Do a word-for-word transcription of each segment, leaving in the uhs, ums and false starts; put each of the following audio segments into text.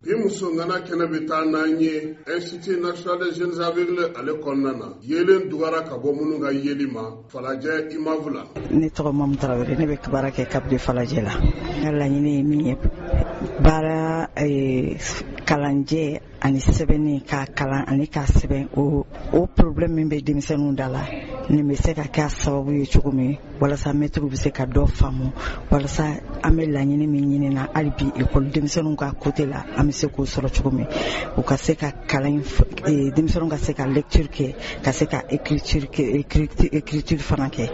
bi muso ngana kene bita nanye Institut National des Jeunes Aveugles ale konnana yelen dugara ka bo munu ga yelima Falajɛ Imavula ne tɔgɔ Mamu Tarawele ne bɛ baara kɛ Cap de Falajɛ la n ka laɲini ye min ye baara kalanjɛ ani sɛbɛnni ka kalan ani ka sɛbɛn o o problème min bɛ denmisɛnninw da la nin bɛ se ka kɛ sababu ye cogo min walasa mɛtiriw bɛ se ka dɔ faamu walasa an bɛ laɲini min ɲini na hali bi école denmisɛnninw ka côté la an bɛ se k'o sɔrɔ cogo min u ka se ka kalan denmisɛnninw ka se ka lecture kɛ ka se ka écriture kɛ écriture fana kɛ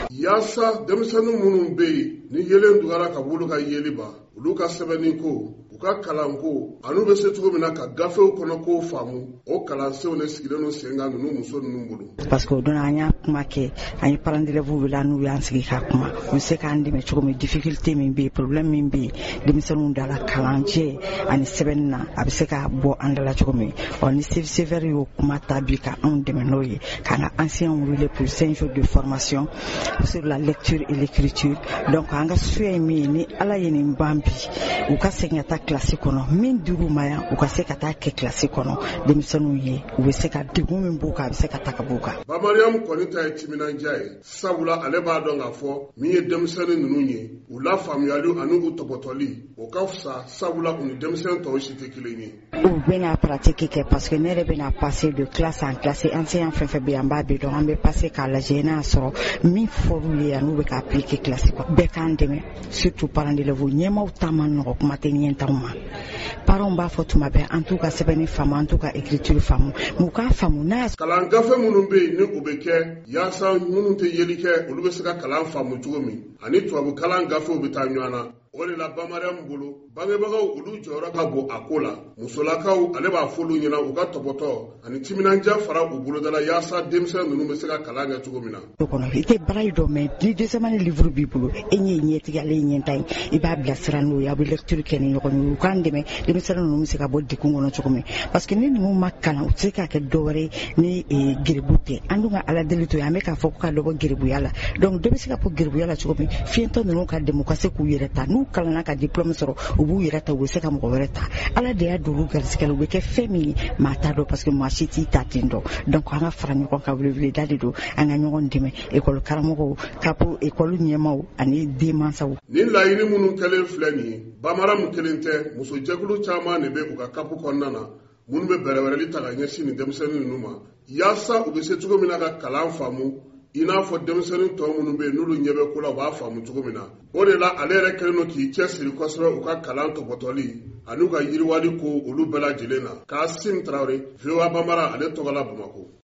yaasa denmisɛnninw minnu bɛ yen ni yelen dugara ka bolo ka yeliba olu ka sɛbɛnni ko u ka kalan ko anu bɛ se cogo min na ka gafew kɔnɔ ko faamu o kalansenw ne sigilen no sen kan ninnu muso ninnu bolo parce que o don an y'a kuma kɛ an ye parents d'élèves wele n'u y'an sigi ka kuma u bɛ se k'an dɛmɛ cogo min difficulté min bɛ yen problème min bɛ yen denmisɛnninw da la kalanjɛ ani sɛbɛnni na a bɛ se ka bɔ an da la cogo min ɔ ni C V R y'o kuma ta bi ka anw dɛmɛ n'o ye k'an ka anciens wele pour cinq jours de formation sur la lecture et l'écriture donc an ka suya ye min ye ni ala ye nin ban bi u ka segin ka taa kilasi kɔnɔ min dir'u ma yan u ka se ka taa kɛ kilasi kɔnɔ denmisɛnninw ye u bɛ se ka degun min b'u kan a bɛ se ka ta ka b'u kan. Bamariam kɔni ta ye timinandiya ye sabula ale b'a dɔn k'a fɔ min ye denmisɛnnin ninnu ye u la faamuyali ani u tɔbɔtɔli o ka fisa sabula u ni denmisɛnnin tɔw si tɛ kelen ye. U bɛna pratique kɛ parce que ne yɛrɛ bɛna passer de classe en classe enseignant fɛn fɛn bɛ yan n b'a bɛɛ dɔn an bɛ passer k'a lajɛ n'a sɔrɔ min fɔr'u ye yan n'u bɛ k'a appliquer classe kɔnɔ bɛɛ k'an dɛmɛ surtout parents d'élèves ɲɛmaaw ta man nɔgɔ kuma tɛ ɲɛntaw ma parents b'a fɔ tuma bɛɛ an t'u ka sɛbɛnni faamu an t'u ka écriture faamu mais u k'a faamu n'a kalan gafe minnu bɛ yen ni u bɛ kɛ yaasa minnu tɛ yeli kɛ olu bɛ se ka kalan faamu cogo min ani tubabu kalan gafew bɛ taa ɲɔgɔn na o de la Bamariam bolo bangebagaw olu jɔyɔrɔ ka bon a ko la musolakaw ale b'a fɔlu ɲɛna u ka tɔbɔtɔ ani timinandiya fara u bolodala yaasa denmisɛn ninnu bɛ se ka kalan kɛ cogo min na. kɔnɔ i tɛ baara yi dɔn mais ni deuxième livre b'i bolo e ɲɛ ɲɛtigi ale ye ɲɛta ye i b'a bilasira n'o ye a bɛ lecture kɛ ni ɲɔgɔn ye u k'an dɛmɛ denmisɛnnin ninnu bɛ se ka bɔ degun kɔnɔ cogo min parce que ni ninnu ma kalan u tɛ se ka kɛ dɔwɛrɛ ni geribu tɛ an dun ka ala deli to ye an bɛ k'a fɔ ko ka dɔ bɔ geribuya la donc dɔ bɛ se ka bɔ geribuya la cogo min fiɲɛtɔ ninnu ka dɛmɛ u ka se k'u yɛrɛ ta n'u kalanna ka diplôme sɔrɔ u b'u yɛrɛ ta u bɛ se ka mɔgɔ wɛrɛ ta ala de y'a don olu garisigɛ la u bɛ kɛ fɛn min ye maa t'a dɔn parce que maa si t'i ta ten dɔn donc an ka fara ɲɔgɔn kan weleweleda de don an ka ɲɔgɔn dɛmɛ école karamɔgɔw kapo école ɲɛmaaw ani denmansaw. nin laɲini minnu kɛlen filɛ nin ye Bamariam kelen tɛ musojɛkulu caman de bɛ u ka kapu kɔnɔna na minnu bɛ bɛrɛbɛrɛli ta ka ɲɛsin nin denmisɛnnin ninnu ma yaasa u bɛ se cogo min na ka kalan faamu i n'a fɔ denmisɛnnin tɔ minnu bɛ yen n'olu ɲɛ bɛ ko la u b'a faamu cogo min na o de la ale yɛrɛ kɛlen don k'i cɛsiri kosɛbɛ u ka kalan tɔbɔtɔli ani u ka yiriwali ko olu bɛɛ lajɛlen na Kasim Tarawele V O A Bambara ale tɔgɔ la Bamakɔ.